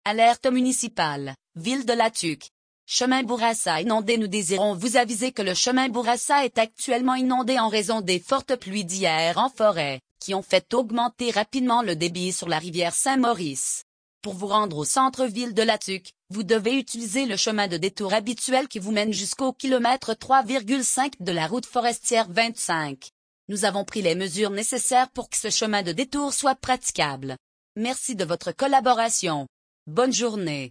Alerte municipale, ville de La Tuque. Chemin Bourassa inondé. Nous désirons vous aviser que le chemin Bourassa est actuellement inondé en raison des fortes pluies d'hier en forêt, qui ont fait augmenter rapidement le débit sur la rivière Saint-Maurice. Pour vous rendre au centre-ville de La Tuque, vous devez utiliser le chemin de détour habituel qui vous mène jusqu'au kilomètre 3,5 de la route forestière 25. Nous avons pris les mesures nécessaires pour que ce chemin de détour soit praticable. Merci de votre collaboration. Bonne journée.